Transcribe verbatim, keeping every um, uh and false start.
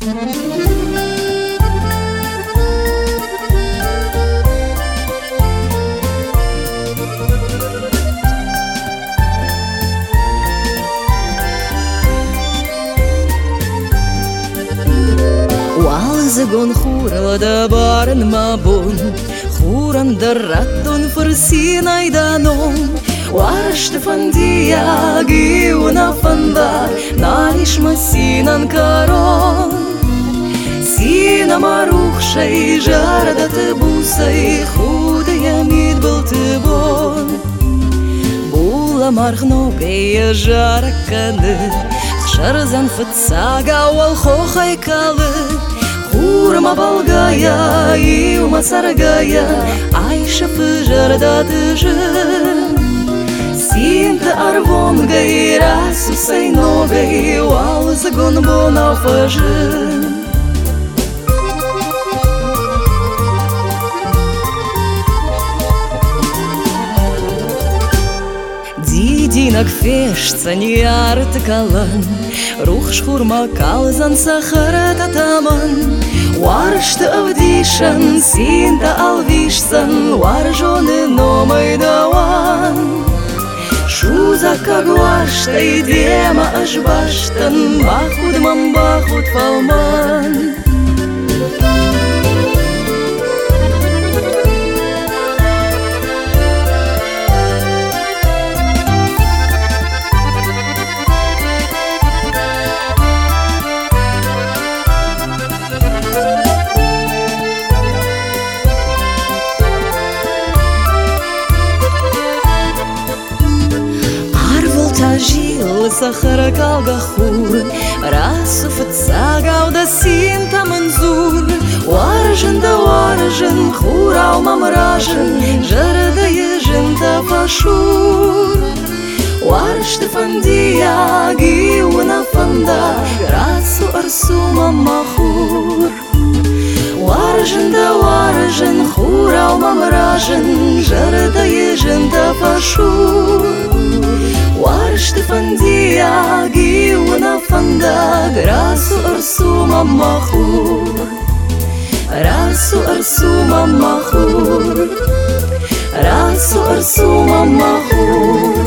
Zagon khura da baren mabon khuran der raton forsinai danon warst von dia giuna fanda naish masinan karon sina maruch shay jardat busay khud yamid boltbon bula markhno gey jarakane khsharzan fatsaga wal khokhay kale Урма болгая и ума саргая Айша пыжарда тыжы Синта арвон гай расу сай ногай Уал загон бона фажы Дидинак фешца не артыкалан Рух шхурма калзан сахара татаман Warst avdishan sinta alvishsan Warjone nomay dawan Shuza kagwashta idema ashbashtan Bachud man bachud falman Жил сахара калгахур Расу фатсага да синта манзур Варжен да варжен хурау мамражен Жарда ежен да пашур Варш да фандия гиуна фанда Расу арсу мамахур Варжен да варжен хурау мамражен Жарда ежен да пашур Warst von dir giuna fanda Rasu arsu mamachur Rasu arsu mamachur Rasu arsu mamachur